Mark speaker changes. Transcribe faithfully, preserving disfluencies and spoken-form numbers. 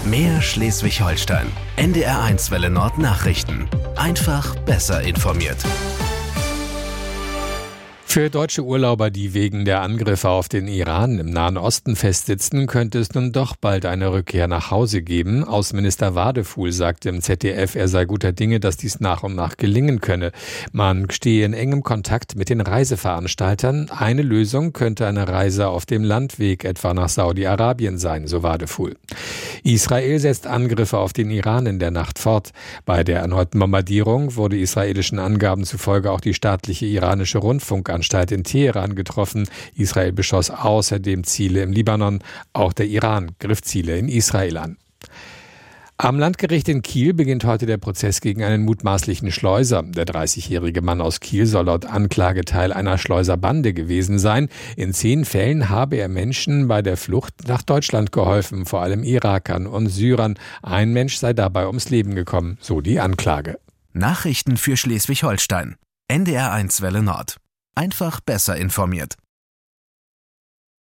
Speaker 1: Mehr Schleswig-Holstein. N D R eins Welle Nord Nachrichten. Einfach besser informiert.
Speaker 2: Für deutsche Urlauber, die wegen der Angriffe auf den Iran im Nahen Osten festsitzen, könnte es nun doch bald eine Rückkehr nach Hause geben. Außenminister Wadefuhl sagte im Z D F, er sei guter Dinge, dass dies nach und nach gelingen könne. Man stehe in engem Kontakt mit den Reiseveranstaltern. Eine Lösung könnte eine Reise auf dem Landweg etwa nach Saudi-Arabien sein, so Wadefuhl. Israel setzt Angriffe auf den Iran in der Nacht fort. Bei der erneuten Bombardierung wurde israelischen Angaben zufolge auch die staatliche iranische Rundfunkanstalt in Teheran getroffen. Israel beschoss außerdem Ziele im Libanon. Auch der Iran griff Ziele in Israel an. Am Landgericht in Kiel beginnt heute der Prozess gegen einen mutmaßlichen Schleuser. Der dreißigjährige Mann aus Kiel soll laut Anklage Teil einer Schleuserbande gewesen sein. In zehn Fällen habe er Menschen bei der Flucht nach Deutschland geholfen, vor allem Irakern und Syrern. Ein Mensch sei dabei ums Leben gekommen, so die Anklage.
Speaker 1: Nachrichten für Schleswig-Holstein. N D R eins Welle Nord. Einfach besser informiert.